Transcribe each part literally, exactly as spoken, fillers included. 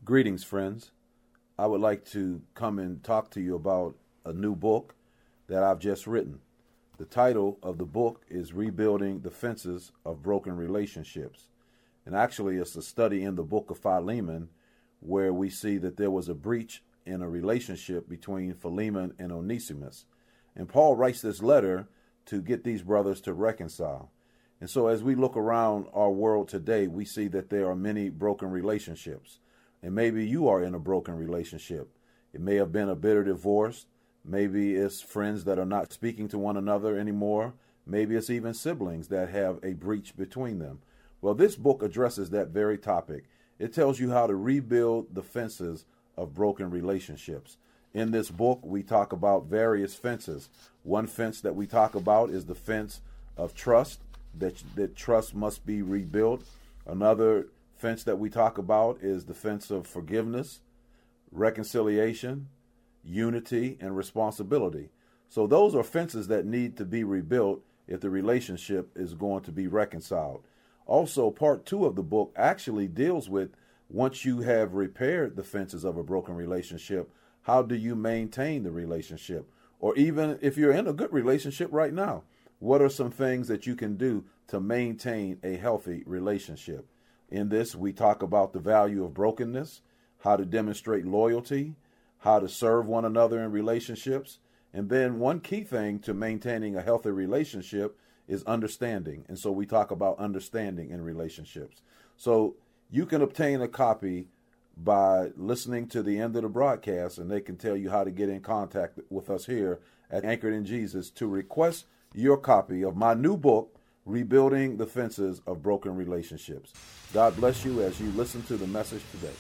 Greetings, friends. I would like to come and talk to you about a new book that I've just written. The title of the book is Rebuilding the Fences of Broken Relationships. And actually, it's a study in the book of Philemon where we see that there was a breach in a relationship between Philemon and Onesimus. And Paul writes this letter to get these brothers to reconcile. And so as we look around our world today, we see that there are many broken relationships. And maybe you are in a broken relationship. It may have been a bitter divorce. Maybe it's friends that are not speaking to one another anymore. Maybe it's even siblings that have a breach between them. Well, this book addresses that very topic. It tells you how to rebuild the fences of broken relationships. In this book, we talk about various fences. One fence that we talk about is the fence of trust, that, that trust must be rebuilt. Another fence that we talk about is the fence of forgiveness, reconciliation, unity, and responsibility. So those are fences that need to be rebuilt if the relationship is going to be reconciled. Also, part two of the book actually deals with, once you have repaired the fences of a broken relationship, how do you maintain the relationship? Or even if you're in a good relationship right now, what are some things that you can do to maintain a healthy relationship? In this, we talk about the value of brokenness, how to demonstrate loyalty, how to serve one another in relationships. And then one key thing to maintaining a healthy relationship is understanding. And so we talk about understanding in relationships. So you can obtain a copy by listening to the end of the broadcast, and they can tell you how to get in contact with us here at Anchored in Jesus to request your copy of my new book, Rebuilding the Fences of Broken Relationships. God bless you as you listen to the message today.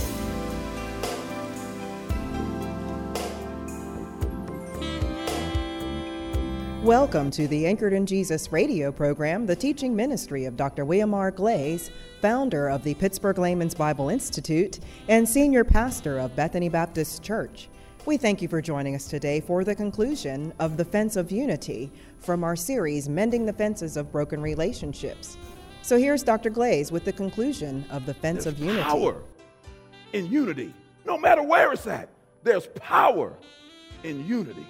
Welcome to the Anchored in Jesus radio program, the teaching ministry of Doctor William R. Glaze, founder of the Pittsburgh Layman's Bible Institute and senior pastor of Bethany Baptist Church. We thank you for joining us today for the conclusion of The Fence of Unity from our series, Mending the Fences of Broken Relationships. So here's Doctor Glaze with the conclusion of The Fence There's of Unity. Power in unity. No matter where it's at, there's power in unity.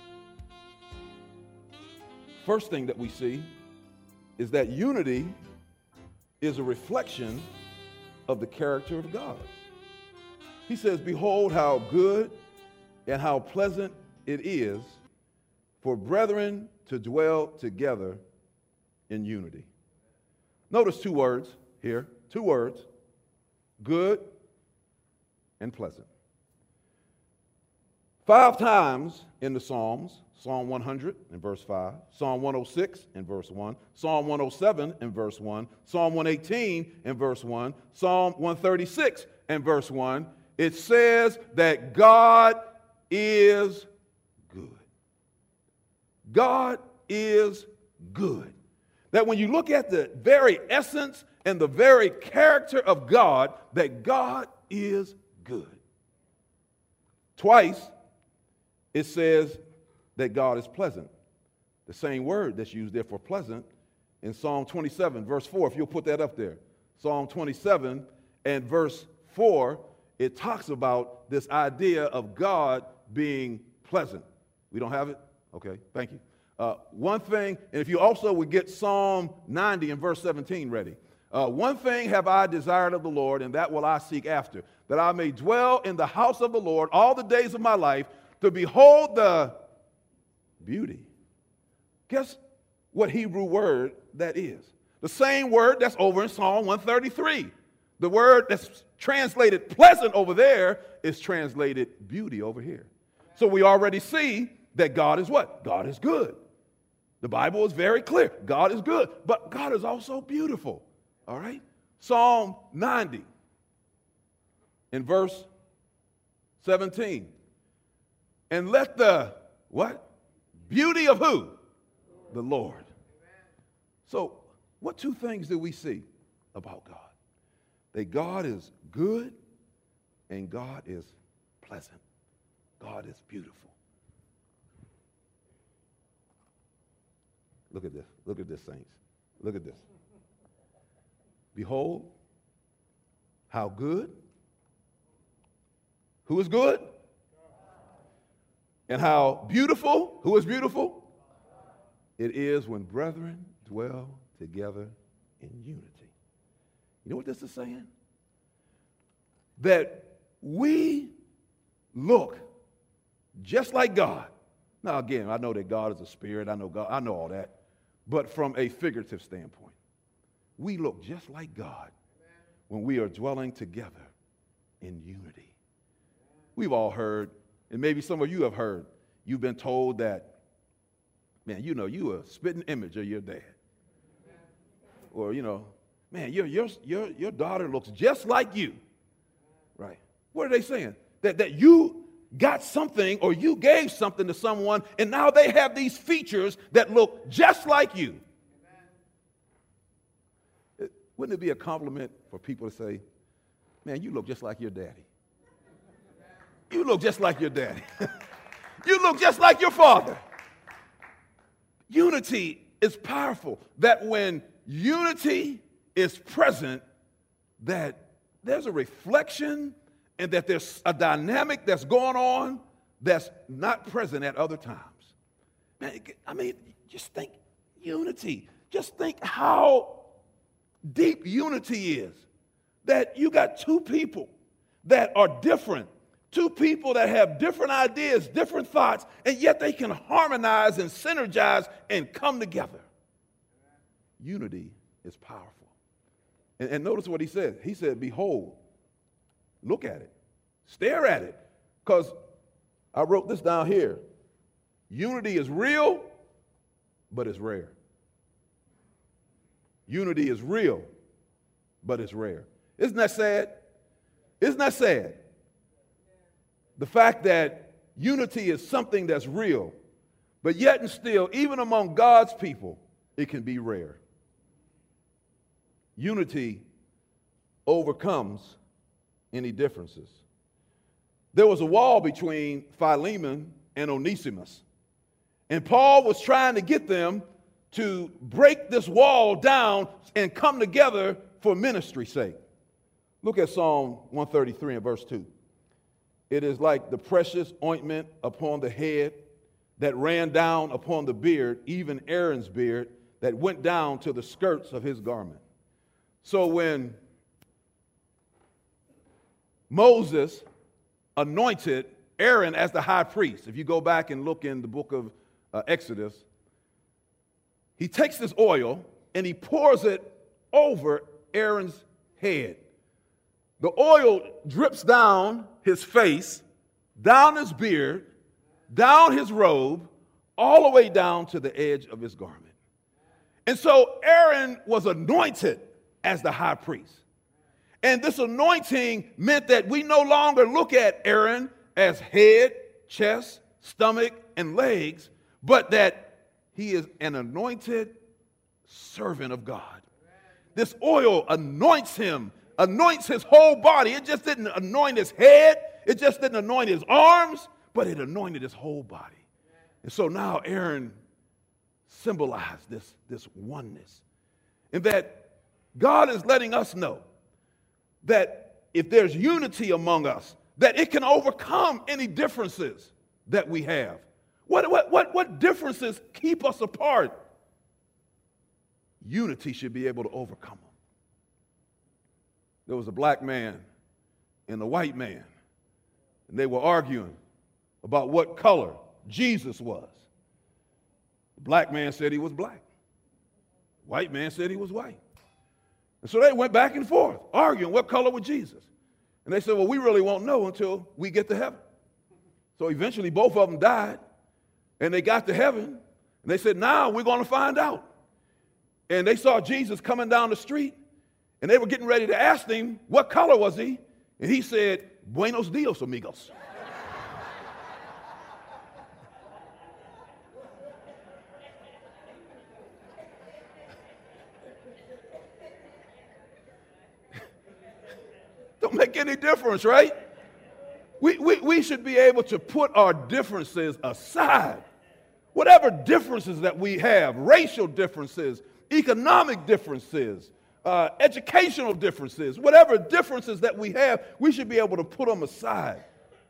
First thing that we see is that unity is a reflection of the character of God. He says, behold how good and how pleasant it is for brethren to dwell together in unity. Notice two words here, two words, good and pleasant. Five times in the Psalms, Psalm one hundred in verse five, Psalm one oh six in verse one, Psalm one oh seven in verse one, Psalm one eighteen in verse one, Psalm one thirty-six in verse one, it says that God is good. God is good. That when you look at the very essence and the very character of God, that God is good. Twice it says that God is pleasant. The same word that's used there for pleasant in Psalm twenty-seven, verse four, if you'll put that up there. Psalm twenty-seven and verse four, it talks about this idea of God being pleasant. We don't have it? Okay, thank you. Uh, one thing, and if you also would get Psalm ninety and verse seventeen ready. Uh, one thing have I desired of the Lord, and that will I seek after, that I may dwell in the house of the Lord all the days of my life, to behold the beauty. Guess what Hebrew word that is? The same word that's over in Psalm one thirty-three. The word that's translated pleasant over there is translated beauty over here. So we already see that God is what? God is good. The Bible is very clear. God is good, but God is also beautiful. All right? Psalm ninety in verse seventeen. And let the, what? Beauty of who? The Lord. So, what two things do we see about God? That God is good and God is pleasant. God is beautiful. Look at this. Look at this, saints. Look at this. Behold, how good Who is good? And how beautiful, who is beautiful? It is when brethren dwell together in unity. You know what this is saying? That we look just like God. Now again, I know that God is a spirit, I know God, I know all that. But from a figurative standpoint, we look just like God when we are dwelling together in unity. We've all heard, and maybe some of you have heard, you've been told that, man, you know, you are a spitting image of your dad. Or, you know, man, your, your, your, your daughter looks just like you. Right. What are they saying? That, that you got something or you gave something to someone, and now they have these features that look just like you. It, wouldn't it be a compliment for people to say, man, you look just like your daddy? You look just like your daddy. You look just like your father. Unity is powerful. That when unity is present, that there's a reflection and that there's a dynamic that's going on that's not present at other times. Man, I mean, just think unity. Just think how deep unity is. That you got two people that are different. Two people that have different ideas, different thoughts, and yet they can harmonize and synergize and come together. Unity is powerful. And, and notice what he said. He said, behold, look at it, stare at it. Because I wrote this down here. Unity is real, but it's rare. Unity is real, but it's rare. Isn't that sad? Isn't that sad? The fact that unity is something that's real, but yet and still, even among God's people, it can be rare. Unity overcomes any differences. There was a wall between Philemon and Onesimus, and Paul was trying to get them to break this wall down and come together for ministry's sake. Look at Psalm one thirty-three and verse two. It is like the precious ointment upon the head that ran down upon the beard, even Aaron's beard, that went down to the skirts of his garment. So when Moses anointed Aaron as the high priest, if you go back and look in the book of uh, Exodus, he takes this oil and he pours it over Aaron's head. The oil drips down his face, down his beard, down his robe, all the way down to the edge of his garment. And so Aaron was anointed as the high priest. And this anointing meant that we no longer look at Aaron as head, chest, stomach, and legs, but that he is an anointed servant of God. This oil anoints him, anoints his whole body. It just didn't anoint his head. It just didn't anoint his arms, but it anointed his whole body. And so now Aaron symbolized this, this oneness. And that God is letting us know that if there's unity among us, that it can overcome any differences that we have. What, what, what, what differences keep us apart? Unity should be able to overcome them. There was a black man and a white man, and they were arguing about what color Jesus was. The black man said he was black. The white man said he was white. And so they went back and forth, arguing what color was Jesus. And they said, well, we really won't know until we get to heaven. So eventually both of them died, and they got to heaven, and they said, now we're going to find out. And they saw Jesus coming down the street, and they were getting ready to ask him, what color was he? And he said, Buenos dias, amigos. Don't make any difference, right? We, we, we should be able to put our differences aside. Whatever differences that we have, racial differences, economic differences, uh, educational differences, whatever differences that we have, we should be able to put them aside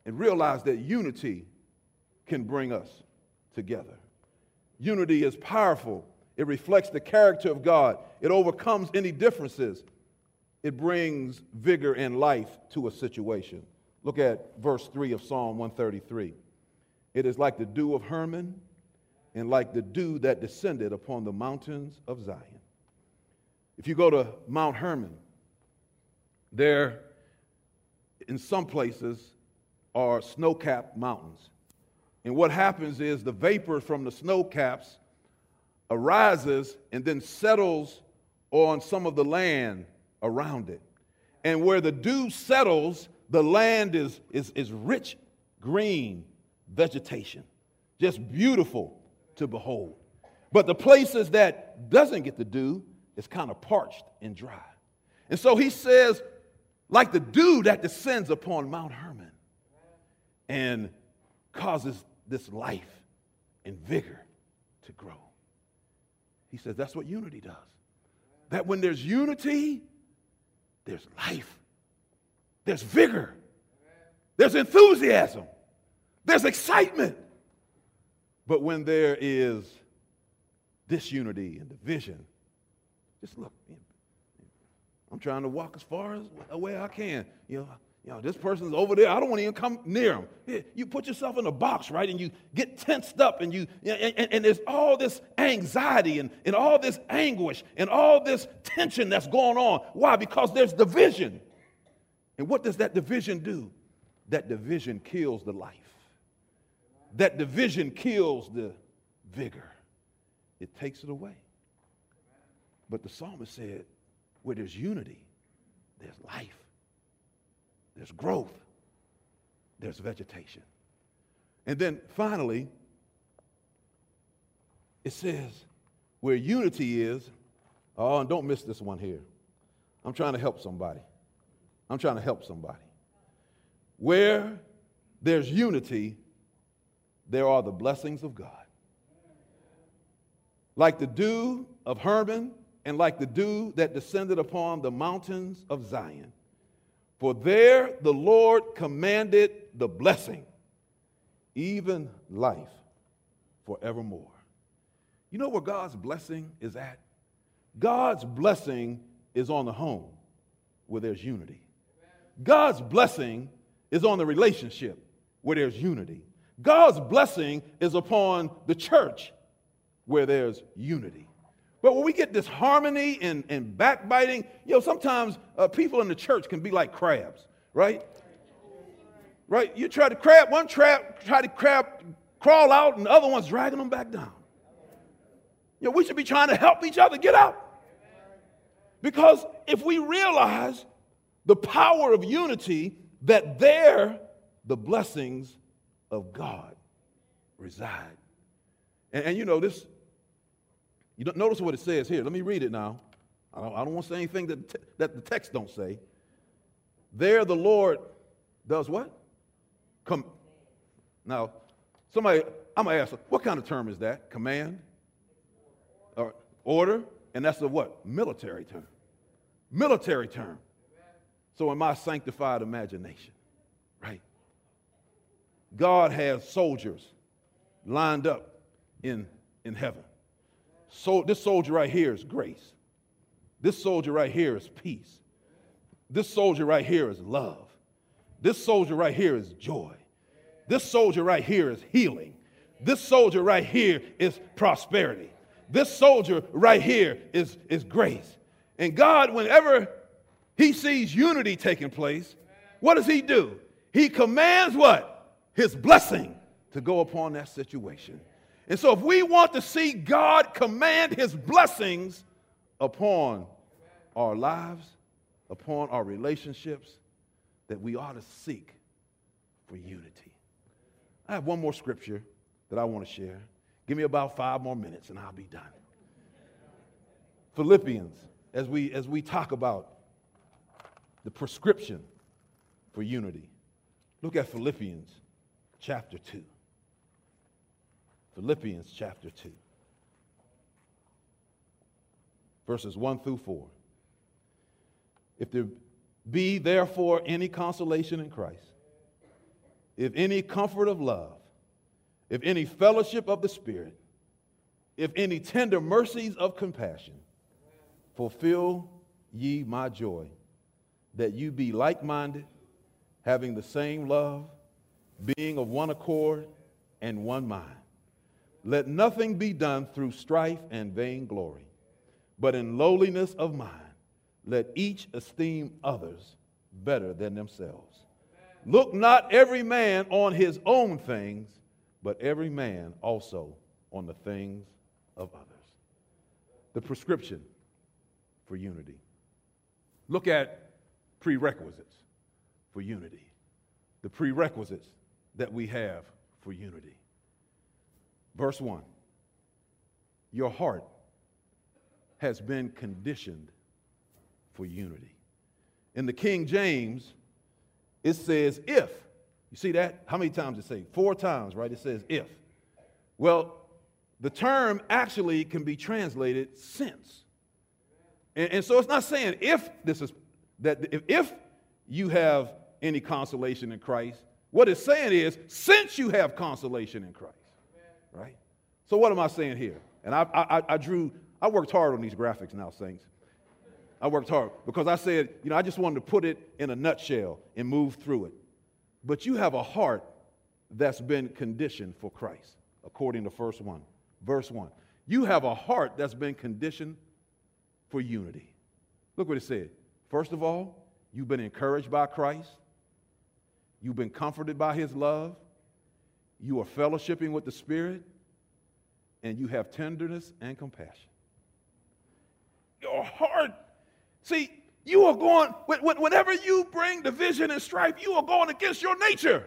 and realize that unity can bring us together. Unity is powerful. It reflects the character of God. It overcomes any differences. It brings vigor and life to a situation. Look at verse three of Psalm one thirty-three. It is like the dew of Hermon and like the dew that descended upon the mountains of Zion. If you go to Mount Hermon, there in some places are snow-capped mountains. And what happens is the vapor from the snow caps arises and then settles on some of the land around it. And where the dew settles, the land is, is, is rich green vegetation, just beautiful to behold. But the places that doesn't get the dew is kind of parched and dry. And so he says, like the dew that descends upon Mount Hermon and causes this life and vigor to grow. He says that's what unity does. That when there's unity, there's life, there's vigor, there's enthusiasm, there's excitement. But when there is disunity and division, just look, I'm trying to walk as far as away I can. You know, you know, this person's over there. I don't want to even come near him. Here, you put yourself in a box, right? And you get tensed up, and you and, and, and there's all this anxiety and, and all this anguish and all this tension that's going on. Why? Because there's division. And what does that division do? That division kills the life. That division kills the vigor. It takes it away. But the psalmist said, where there's unity, there's life. There's growth. There's vegetation. And then finally, it says where unity is, oh, and don't miss this one here. I'm trying to help somebody. I'm trying to help somebody. Where there's unity, there are the blessings of God. Like the dew of Hermon and like the dew that descended upon the mountains of Zion. For there the Lord commanded the blessing, even life forevermore. You know where God's blessing is at? God's blessing is on the home where there's unity. God's blessing is on the relationship where there's unity. God's blessing is upon the church where there's unity. But when we get this harmony and, and backbiting, you know, sometimes uh, people in the church can be like crabs, right? Right? You try to crab, one crab, try to crab, crawl out, and the other one's dragging them back down. You know, we should be trying to help each other get out. Because if we realize the power of unity, that there the blessings of God reside. And, and you know, this, you don't notice what it says here. Let me read it now. I don't, I don't want to say anything that, te- that the text don't say. There the Lord does what? Come. Now, somebody, I'm going to ask, what kind of term is that? Command? Or order? And that's a what? Military term. Military term. So in my sanctified imagination, right? God has soldiers lined up in, in heaven. So this soldier right here is grace. This soldier right here is peace. This soldier right here is love. This soldier right here is joy. This soldier right here is healing. This soldier right here is prosperity. This soldier right here is, is grace. And God, whenever he sees unity taking place, what does he do? He commands what? His blessing to go upon that situation. And so if we want to see God command his blessings upon our lives, upon our relationships, that we ought to seek for unity. I have one more scripture that I want to share. Give me about five more minutes and I'll be done. Philippians, as we, as we talk about the prescription for unity. Look at Philippians chapter two. Philippians chapter two. Verses one through four. If there be therefore any consolation in Christ, if any comfort of love, if any fellowship of the Spirit, if any tender mercies of compassion, fulfill ye my joy, that you be like-minded, having the same love, being of one accord and one mind. Let nothing be done through strife and vainglory, but in lowliness of mind, let each esteem others better than themselves. Look not every man on his own things, but every man also on the things of others. The prescription for unity. Look at prerequisites for unity. The prerequisites that we have for unity. Verse one, your heart has been conditioned for unity. In the King James, it says if. You see that? How many times does it say? Four times, right? It says if. Well, the term actually can be translated since. And, and so it's not saying if this is, that if, if you have any consolation in Christ, what it's saying is since you have consolation in Christ, right? So what am I saying here? And I, I, I drew, I worked hard on these graphics now, saints. I worked hard because I said, you know, I just wanted to put it in a nutshell and move through it. But you have a heart that's been conditioned for Christ, according to verse one. Verse one. You have a heart that's been conditioned for unity. Look what it said. First of all, you've been encouraged by Christ. You've been comforted by his love. You are fellowshipping with the Spirit. And you have tenderness and compassion. Your heart. See, you are going, whenever you bring division and strife, you are going against your nature.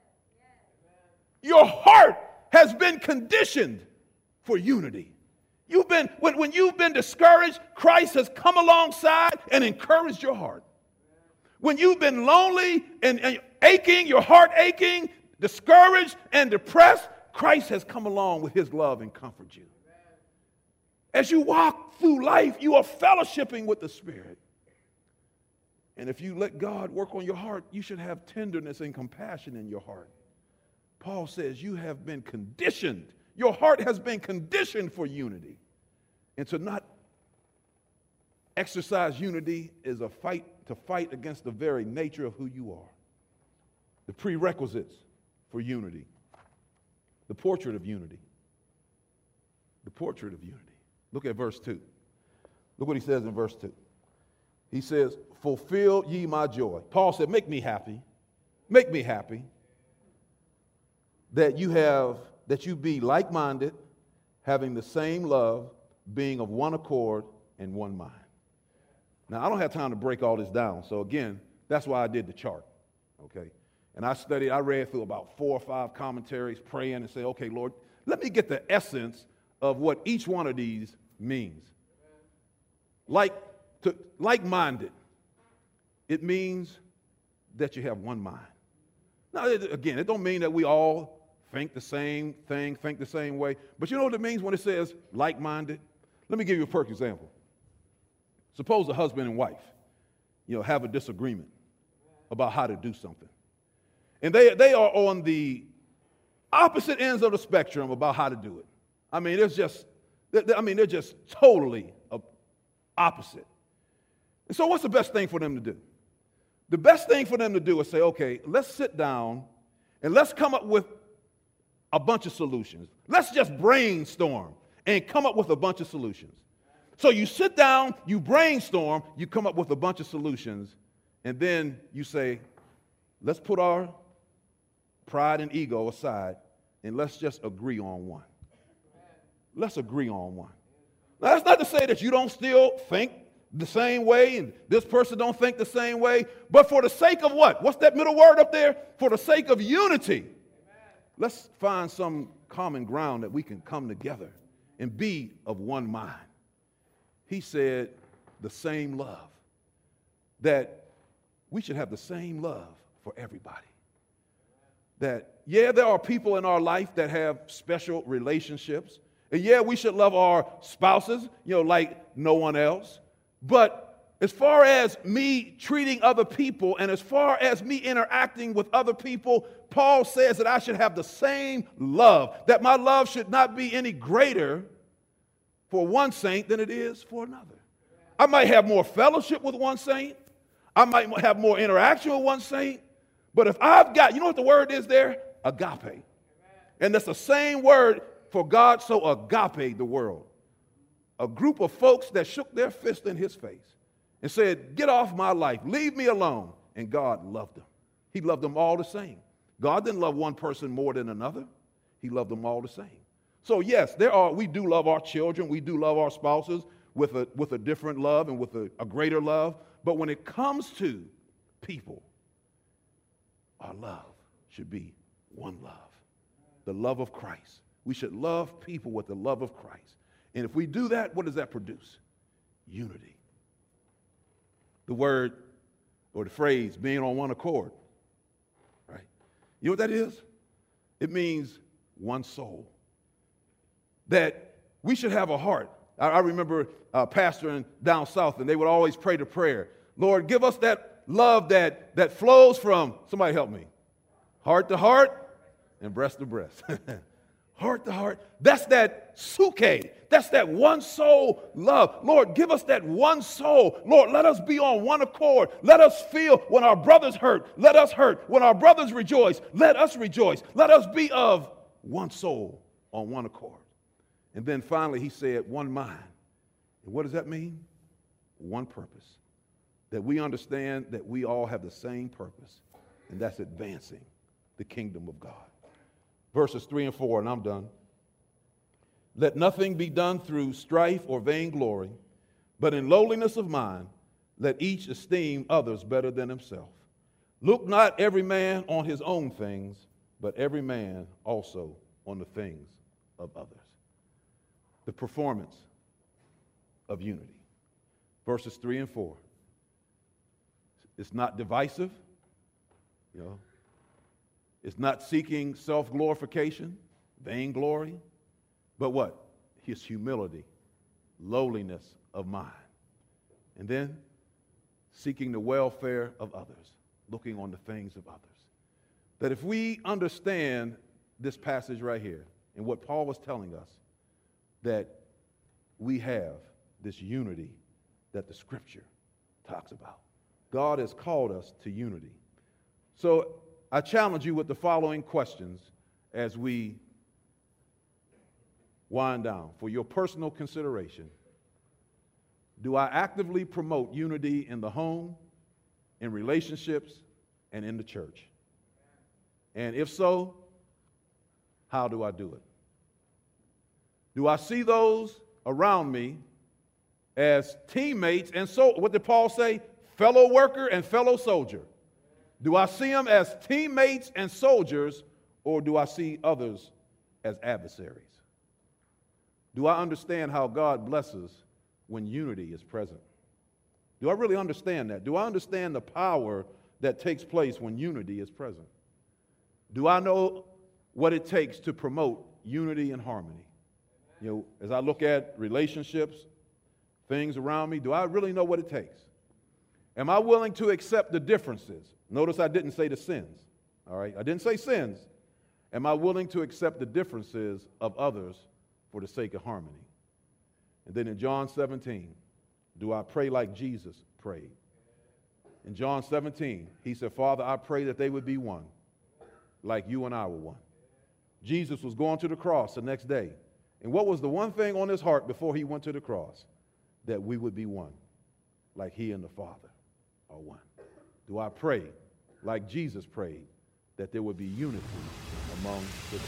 Your heart has been conditioned for unity. You've been, when, when you've been discouraged, Christ has come alongside and encouraged your heart. When you've been lonely and, and aching, your heart aching, discouraged and depressed, Christ has come along with his love and comfort you. As you walk through life, you are fellowshipping with the Spirit. And if you let God work on your heart, you should have tenderness and compassion in your heart. Paul says you have been conditioned. Your heart has been conditioned for unity. And to not exercise unity is a fight to fight against the very nature of who you are. The prerequisites for unity. The portrait of unity. The portrait of unity. Look at verse two. Look what he says in verse two. He says, fulfill ye my joy. Paul said, make me happy. Make me happy. That you have, that you be like-minded, having the same love, being of one accord and one mind. Now, I don't have time to break all this down. So again, that's why I did the chart. Okay. And I studied, I read through about four or five commentaries, praying and say, okay, Lord, let me get the essence of what each one of these means. Like, to, like-minded, it means that you have one mind. Now, it, again, it don't mean that we all think the same thing, think the same way. But you know what it means when it says like-minded? Let me give you a perfect example. Suppose a husband and wife, you know, have a disagreement about how to do something. And they, they are on the opposite ends of the spectrum about how to do it. I mean, it's just, I mean, they're just totally opposite. And so what's the best thing for them to do? The best thing for them to do is say, okay, let's sit down and let's come up with a bunch of solutions. Let's just brainstorm and come up with a bunch of solutions. So you sit down, you brainstorm, you come up with a bunch of solutions, and then you say, let's put our pride and ego aside and let's just agree on one. Let's agree on one. Now, that's not to say that you don't still think the same way and this person don't think the same way, but for the sake of what? What's that middle word up there? For the sake of unity. Amen. Let's find some common ground that we can come together and be of one mind. He said the same love, that we should have the same love for everybody. That, yeah, there are people in our life that have special relationships. And yeah, we should love our spouses, you know, like no one else. But as far as me treating other people and as far as me interacting with other people, Paul says that I should have the same love, that my love should not be any greater for one saint than it is for another. I might have more fellowship with one saint. I might have more interaction with one saint. But if I've got, you know what the word is there? Agape. And that's the same word for God so agape the world. A group of folks that shook their fist in his face and said, get off my life, leave me alone. And God loved them. He loved them all the same. God didn't love one person more than another. He loved them all the same. So yes, there are, we do love our children. We do love our spouses with a, with a different love and with a, a greater love. But when it comes to people, our love should be one love, the love of Christ. We should love people with the love of Christ. And if we do that, what does that produce? Unity. The word or the phrase being on one accord, right? You know what that is? It means one soul. That we should have a heart. I, I remember uh, pastoring down south, and they would always pray the prayer, Lord, give us that love that, that flows from, somebody help me, heart to heart and breast to breast. Heart to heart. That's that suke. That's that one soul love. Lord, give us that one soul. Lord, let us be on one accord. Let us feel when our brothers hurt. Let us hurt. When our brothers rejoice, let us rejoice. Let us be of one soul on one accord. And then finally, he said, one mind. And what does that mean? One purpose. That we understand that we all have the same purpose, and that's advancing the kingdom of God. Verses three and four, and I'm done. Let nothing be done through strife or vainglory, but in lowliness of mind, let each esteem others better than himself. Look not every man on his own things, but every man also on the things of others. The performance of unity. Verses three and four. It's not divisive, you know. It's not seeking self-glorification, vainglory, but what? His humility, lowliness of mind. And then seeking the welfare of others, looking on the things of others. That if we understand this passage right here and what Paul was telling us, that we have this unity that the Scripture talks about. God has called us to unity. So I challenge you with the following questions as we wind down for your personal consideration. Do I actively promote unity in the home, in relationships, and in the church? And if so, how do I do it? Do I see those around me as teammates and so, what did Paul say? Fellow worker and fellow soldier. Do I see them as teammates and soldiers, or do I see others as adversaries? Do I understand how God blesses when unity is present? Do I really understand that? Do I understand the power that takes place when unity is present? Do I know what it takes to promote unity and harmony? You know, as I look at relationships, things around me, do I really know what it takes? Am I willing to accept the differences? Notice I didn't say the sins, all right? I didn't say sins. Am I willing to accept the differences of others for the sake of harmony? And then in John seventeen, do I pray like Jesus prayed? In John seventeen, he said, Father, I pray that they would be one, like you and I were one. Jesus was going to the cross the next day. And what was the one thing on his heart before he went to the cross? That we would be one, like he and the Father are one. Do I pray like Jesus prayed, that there would be unity among the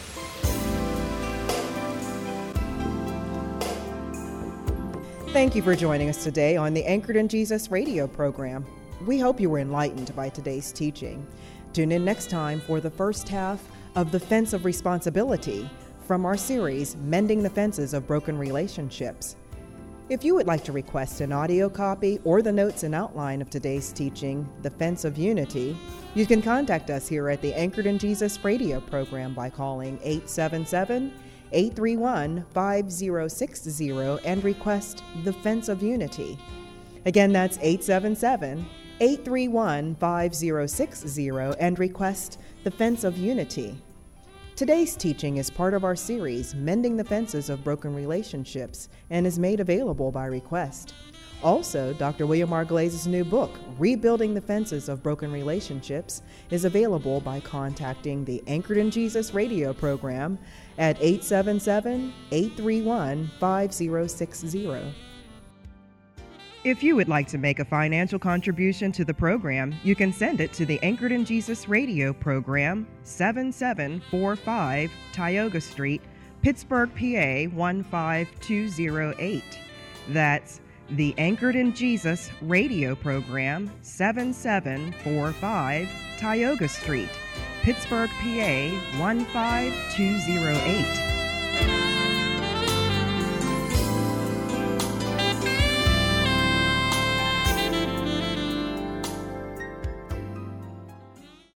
saints? Thank you for joining us today on the Anchored in Jesus radio program. We hope you were enlightened by today's teaching. Tune in next time for the first half of The Fence of Responsibility from our series, Mending the Fences of Broken Relationships. If you would like to request an audio copy or the notes and outline of today's teaching, The Fence of Unity, you can contact us here at the Anchored in Jesus radio program by calling eight seven seven, eight three one, five zero six zero and request The Fence of Unity. Again, that's eight seven seven, eight three one, five zero six zero and request the Fence of Unity. Today's teaching is part of our series, Mending the Fences of Broken Relationships, and is made available by request. Also, Doctor William R. Glaze's new book, Rebuilding the Fences of Broken Relationships, is available by contacting the Anchored in Jesus radio program at eight seven seven, eight three one, five zero six zero. If you would like to make a financial contribution to the program, you can send it to the Anchored in Jesus radio program, seven seven four five Tioga Street, Pittsburgh, P A one five two zero eight. That's the Anchored in Jesus radio program, seven seven four five Tioga Street, Pittsburgh, P A one five two zero eight.